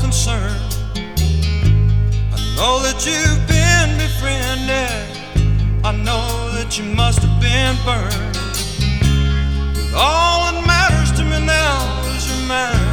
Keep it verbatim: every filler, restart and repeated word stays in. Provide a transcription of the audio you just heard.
concern. I know that you've been befriended, I know that you must have been burned, but all that matters to me now is your mind.